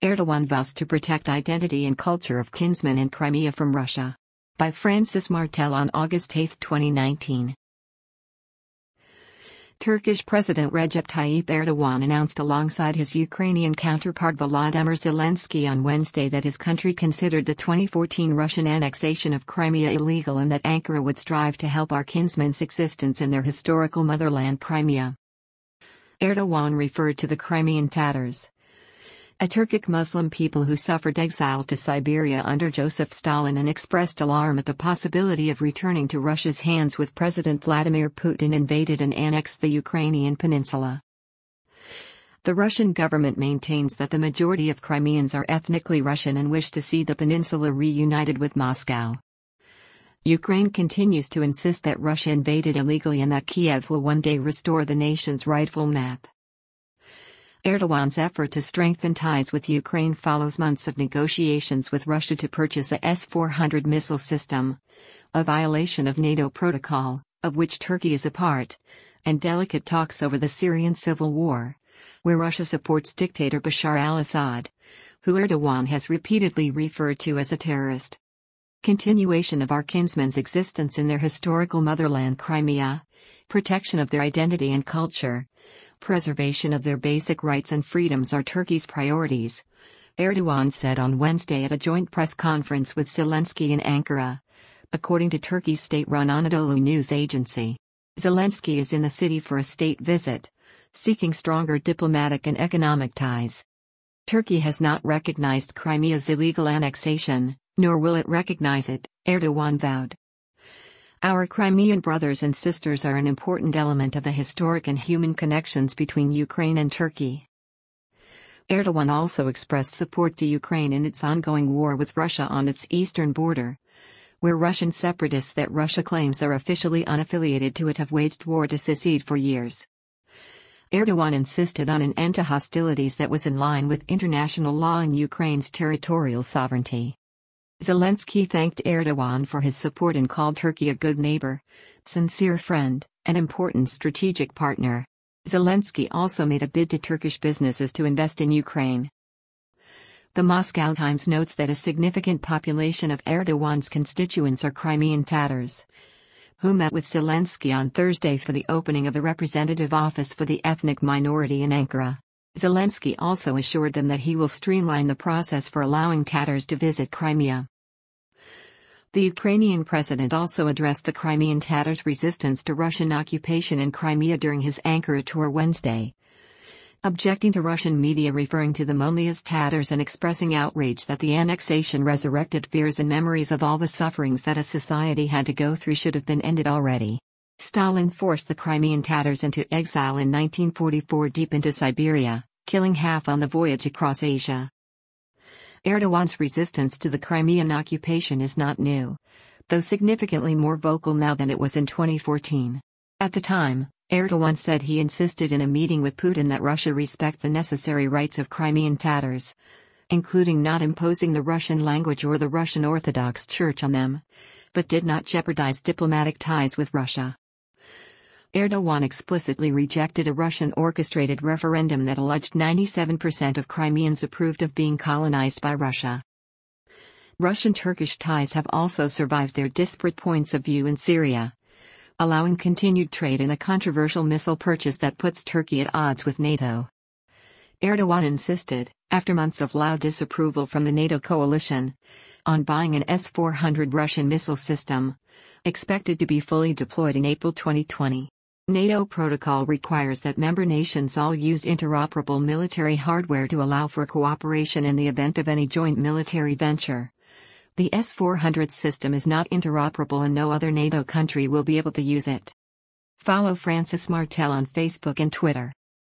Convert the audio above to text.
Erdogan vows to protect identity and culture of kinsmen in Crimea from Russia. By Francis Martel on August 8, 2019. Turkish President Recep Tayyip Erdogan announced alongside his Ukrainian counterpart Volodymyr Zelensky on Wednesday that his country considered the 2014 Russian annexation of Crimea illegal and that Ankara would strive to help our kinsmen's existence in their historical motherland Crimea. Erdogan referred to the Crimean Tatars, a Turkic Muslim people who suffered exile to Siberia under Joseph Stalin, and expressed alarm at the possibility of returning to Russia's hands with President Vladimir Putin invaded and annexed the Ukrainian peninsula. The Russian government maintains that the majority of Crimeans are ethnically Russian and wish to see the peninsula reunited with Moscow. Ukraine continues to insist that Russia invaded illegally and that Kiev will one day restore the nation's rightful map. Erdogan's effort to strengthen ties with Ukraine follows months of negotiations with Russia to purchase a S-400 missile system, a violation of NATO protocol, of which Turkey is a part, and delicate talks over the Syrian civil war, where Russia supports dictator Bashar al-Assad, who Erdogan has repeatedly referred to as a terrorist. Continuation of our kinsmen's existence in their historical motherland Crimea, protection of their identity and culture, preservation of their basic rights and freedoms are Turkey's priorities, Erdogan said on Wednesday at a joint press conference with Zelensky in Ankara, according to Turkey's state-run Anadolu news agency. Zelensky is in the city for a state visit, seeking stronger diplomatic and economic ties. Turkey has not recognized Crimea's illegal annexation, nor will it recognize it, Erdogan vowed. Our Crimean brothers and sisters are an important element of the historic and human connections between Ukraine and Turkey. Erdogan also expressed support to Ukraine in its ongoing war with Russia on its eastern border, where Russian separatists that Russia claims are officially unaffiliated to it have waged war to secede for years. Erdogan insisted on an end to hostilities that was in line with international law and Ukraine's territorial sovereignty. Zelensky thanked Erdogan for his support and called Turkey a good neighbor, sincere friend, and important strategic partner. Zelensky also made a bid to Turkish businesses to invest in Ukraine. The Moscow Times notes that a significant population of Erdogan's constituents are Crimean Tatars, who met with Zelensky on Thursday for the opening of a representative office for the ethnic minority in Ankara. Zelensky also assured them that he will streamline the process for allowing Tatars to visit Crimea. The Ukrainian president also addressed the Crimean Tatars' resistance to Russian occupation in Crimea during his Ankara tour Wednesday, objecting to Russian media referring to them only as Tatars and expressing outrage that the annexation resurrected fears and memories of all the sufferings that a society had to go through should have been ended already. Stalin forced the Crimean Tatars into exile in 1944 deep into Siberia, killing half on the voyage across Asia. Erdogan's resistance to the Crimean occupation is not new, though significantly more vocal now than it was in 2014. At the time, Erdogan said he insisted in a meeting with Putin that Russia respect the necessary rights of Crimean Tatars, including not imposing the Russian language or the Russian Orthodox Church on them, but did not jeopardize diplomatic ties with Russia. Erdogan explicitly rejected a Russian-orchestrated referendum that alleged 97% of Crimeans approved of being colonized by Russia. Russian-Turkish ties have also survived their disparate points of view in Syria, allowing continued trade in a controversial missile purchase that puts Turkey at odds with NATO. Erdogan insisted, after months of loud disapproval from the NATO coalition, on buying an S-400 Russian missile system, expected to be fully deployed in April 2020. NATO protocol requires that member nations all use interoperable military hardware to allow for cooperation in the event of any joint military venture. The S-400 system is not interoperable and no other NATO country will be able to use it. Follow Francis Martel on Facebook and Twitter.